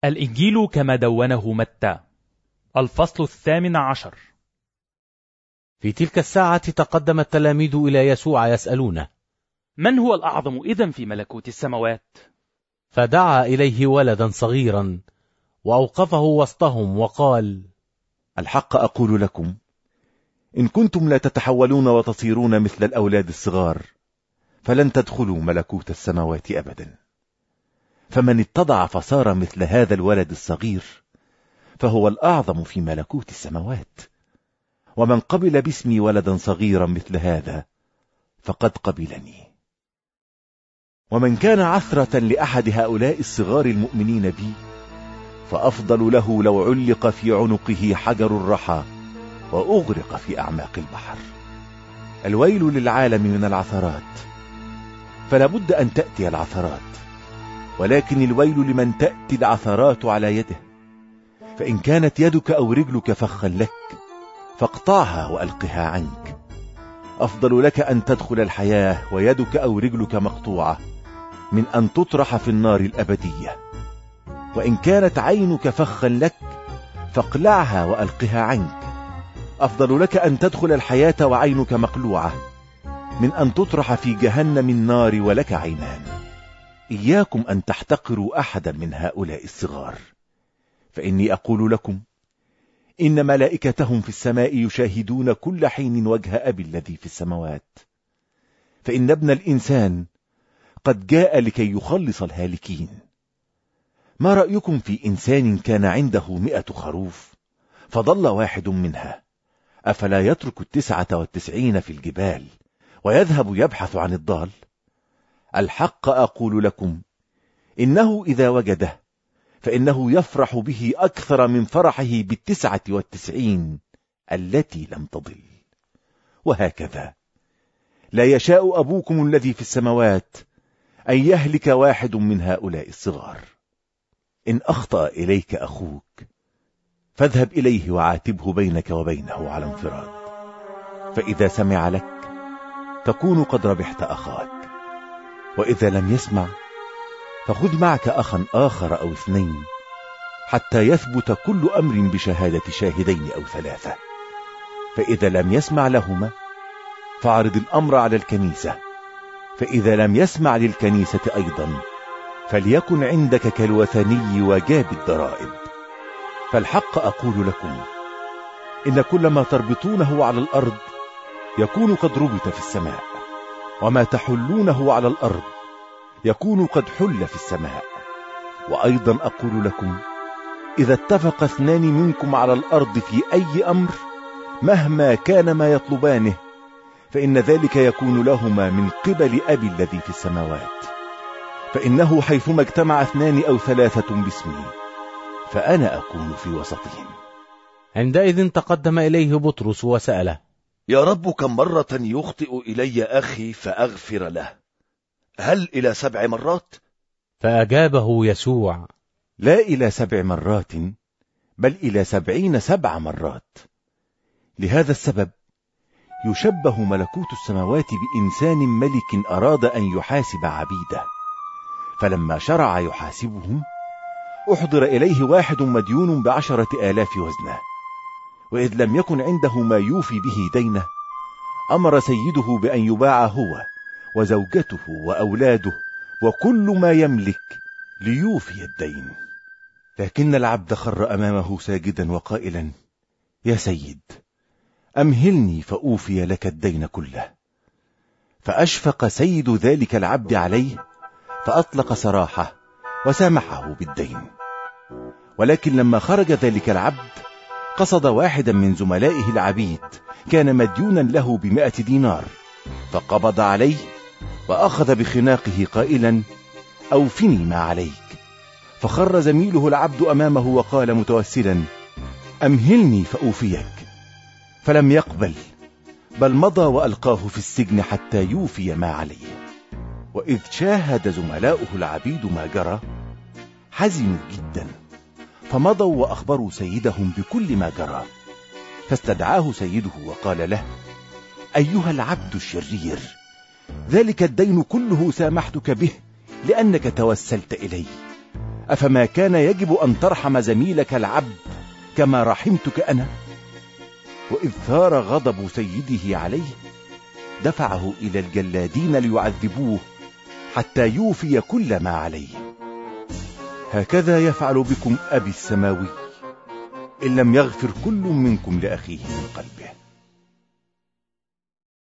الإنجيل كما دونه متى. الفصل 18. في تلك الساعة تقدم التلاميذ إلى يسوع يسألونه: من هو الأعظم إذن في ملكوت السماوات؟ فدعا إليه ولدا صغيرا وأوقفه وسطهم وقال: الحق أقول لكم، إن كنتم لا تتحولون وتصيرون مثل الأولاد الصغار فلن تدخلوا ملكوت السماوات أبدا. فمن اتضع فصار مثل هذا الولد الصغير فهو الأعظم في ملكوت السماوات. ومن قبل باسمي ولدا صغيرا مثل هذا فقد قبلني. ومن كان عثرة لأحد هؤلاء الصغار المؤمنين بي فأفضل له لو علق في عنقه حجر الرحى وأغرق في أعماق البحر. الويل للعالم من العثرات، فلا بد أن تأتي العثرات، ولكن الويل لمن تأتي العثرات على يده. فإن كانت يدك أو رجلك فخا لك فاقطعها وألقها عنك. أفضل لك أن تدخل الحياة ويدك أو رجلك مقطوعة من أن تطرح في النار الأبدية. وإن كانت عينك فخا لك فاقلعها وألقها عنك. أفضل لك أن تدخل الحياة وعينك مقلوعة من أن تطرح في جهنم النار ولك عينان. إياكم أن تحتقروا أحدا من هؤلاء الصغار، فإني أقول لكم إن ملائكتهم في السماء يشاهدون كل حين وجه أبي الذي في السماوات. فإن ابن الإنسان قد جاء لكي يخلص الهالكين. ما رأيكم في إنسان كان عنده 100 خروف فضل واحد منها، أفلا يترك 99 في الجبال ويذهب يبحث عن الضال؟ الحق أقول لكم إنه إذا وجده فإنه يفرح به أكثر من فرحه 99 التي لم تضل. وهكذا لا يشاء أبوكم الذي في السماوات أن يهلك واحد من هؤلاء الصغار. إن أخطأ إليك أخوك فاذهب إليه وعاتبه بينك وبينه على انفراد. فإذا سمع لك تكون قد ربحت أخاك. وإذا لم يسمع فخذ معك أخا آخر أو 2 حتى يثبت كل أمر بشهادة 2 أو 3. فإذا لم يسمع لهما فاعرض الأمر على الكنيسة. فإذا لم يسمع للكنيسة أيضا فليكن عندك كالوثني وجاب الضرائب. فالحق أقول لكم إن كل ما تربطونه على الأرض يكون قد ربط في السماء، وما تحلونه على الأرض يكون قد حل في السماء. وأيضا أقول لكم إذا اتفق 2 منكم على الأرض في أي أمر مهما كان ما يطلبانه فإن ذلك يكون لهما من قبل أبي الذي في السماوات. فإنه حيثما اجتمع 2 أو 3 باسمي فأنا أكون في وسطهم. عندئذ تقدم إليه بطرس وسأله: يا رب، كم مرة يخطئ إلي أخي فأغفر له؟ هل إلى 7 مرات؟ فأجابه يسوع: لا إلى 7 مرات، بل إلى 77 مرات. لهذا السبب يشبه ملكوت السماوات بإنسان ملك أراد أن يحاسب عبيده، فلما شرع يحاسبهم أحضر إليه واحد مديون ب10,000 وزنه. وإذ لم يكن عنده ما يوفي به دينه أمر سيده بأن يباع هو وزوجته وأولاده وكل ما يملك ليوفي الدين. لكن العبد خر أمامه ساجدا وقائلا: يا سيد، أمهلني فأوفي لك الدين كله. فأشفق سيد ذلك العبد عليه فأطلق سراحه وسامحه بالدين. ولكن لما خرج ذلك العبد قصد واحدا من زملائه العبيد كان مديونا له ب100 دينار، فقبض عليه وأخذ بخناقه قائلا: أوفني ما عليك. فخر زميله العبد أمامه وقال متوسلا: أمهلني فأوفيك. فلم يقبل، بل مضى وألقاه في السجن حتى يوفي ما عليه. وإذ شاهد زملاؤه العبيد ما جرى حزنوا جدا، فمضوا وأخبروا سيدهم بكل ما جرى. فاستدعاه سيده وقال له: أيها العبد الشرير، ذلك الدين كله سامحتك به لأنك توسلت إلي. أفما كان يجب أن ترحم زميلك العبد كما رحمتك أنا؟ وإذ ثار غضب سيده عليه دفعه إلى الجلادين ليعذبوه حتى يوفي كل ما عليه. هكذا يفعل بكم أبي السماوي إن لم يغفر كل منكم لأخيه من قلبه.